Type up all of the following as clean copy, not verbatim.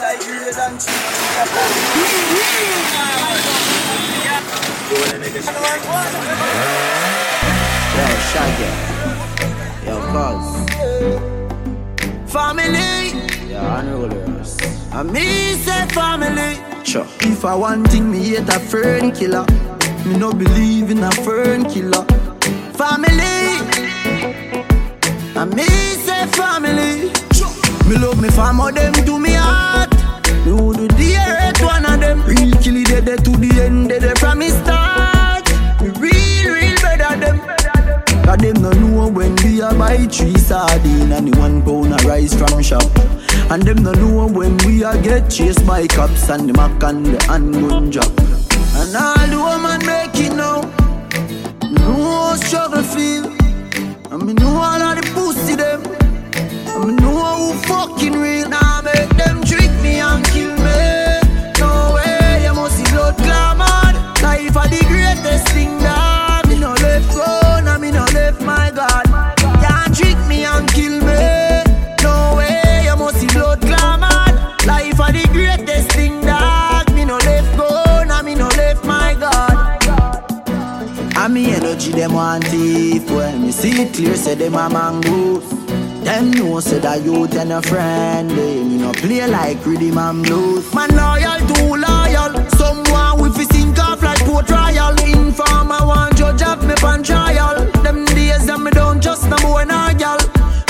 Yo, Shaggy. Yo, Cuz. Family. Yo, unrollers. And me say family. Sure. If I want thing, me hate a fern killer. Me no believe in a fern killer. Family. And me say family. Me love me family, them to me heart. Me would do the earth one of them. Real kill it dead to the end, dead from me start. Me real better them. Cause them no know when we a buy 3 sardines and the 1 pound of rice from shop. And them no know when we a get chased by cops and the mac and the handgun drop. And all the woman make it now. Me know how struggle feel. And me know all of the pussy them. And me know who fucking real. Now make them trick me and kill me. No way, you must see blood clamor. Life are the greatest thing that me no left go, now me no left my God. Can't trick me and kill me. No way, you must see blood clamor. Life are the greatest thing that me no left go, now me no left my God. And me energy them want thief. When me see it clear, say them a mangoes. Them know say that youth and a friend. They me no play like rhythm and blues. Man loyal, too loyal. Someone with his sink off like Port Royal. Informer want judge of me pan trial. Them days that me don't trust no boy nor girl.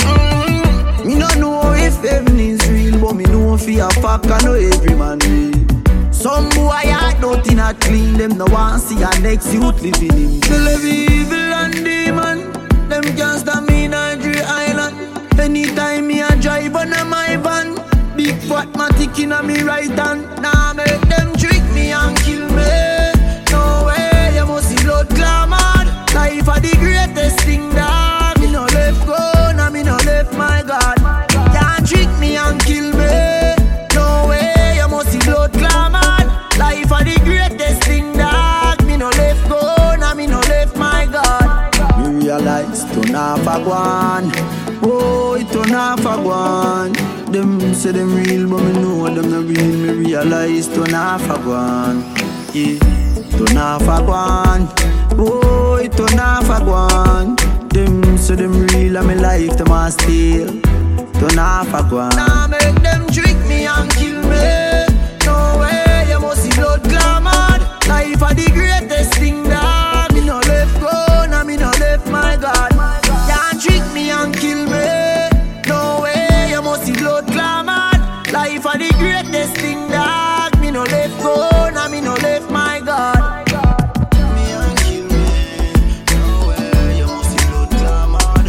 Me no know if heaven is real, but me know for a fact I know every man real. Some boy heart nothing not clean. Them no want see a next youth living in. They live evil and demon. Them can't stop me in Nigeria Island. Anytime me a drive on my van, big fat matic in a me right hand. Now make them trick me and kill me. No way, you must see blood clamor. Life are the greatest thing that me no left go, now me no left my God. Can't trick me and kill me. No way, you must see blood clamor. Life are the greatest thing that me no left go, now me no left my God. Me realize to not one. Oh, it turn off a one. Them say them real, but me know them not real. Me realize turn off a one. Yeah, turn off a one. Oh, it turn off a one. Them say them real, and me life them a steal. Turn off a one. Now make them trick me and kill me. No way, you must see blood clamor. Life are the greatest thing that me no left go, now me no left my God. Can't trick me and kill me. No way, you must see blood clamor. Life are the greatest thing that me no left go, now me no left my God. Me and kill me. No way, you must see blood clamor.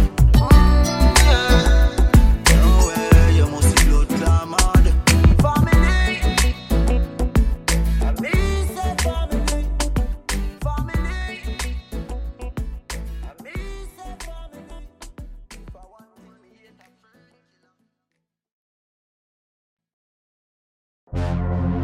Yeah. No way, you must see blood clamor. Family. Me say family. Family. Me say family. If I want to be a friend.